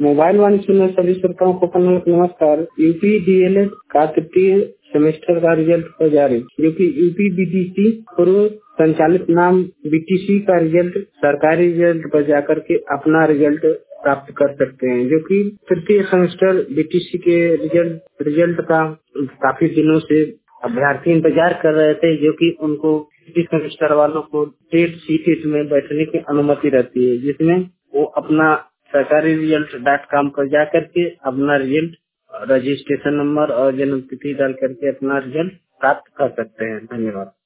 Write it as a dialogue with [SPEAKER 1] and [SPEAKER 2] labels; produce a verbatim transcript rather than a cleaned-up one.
[SPEAKER 1] Mobile वाणी सुनने सभी श्रोताओं को कन्नड़ नमस्कार। यूपी डीएलएड का तृतीय सेमेस्टर का रिजल्ट हो जारी, जो कि यूपी बीटीसी पूर्व संचालित नाम बीटीसी का रिजल्ट सरकारी रिजल्ट पर जाकर के अपना रिजल्ट प्राप्त कर सकते हैं। जो कि तृतीय सेमेस्टर बीटीसी के रिजल्ट रिजल्ट का काफी दिनों से अभ्यर्थी इंतजार कर रहे थे, जो कि उनको तृतीय सेमेस्टर वालों को टेट सीटेट में बैठने की अनुमति रहती है, जिसमें वो अपना सरकारी रिजल्ट डॉट कॉम पर जा करके अपना रिजल्ट रजिस्ट्रेशन नंबर और जन्म तिथि डाल करके अपना रिजल्ट प्राप्त कर सकते हैं। धन्यवाद।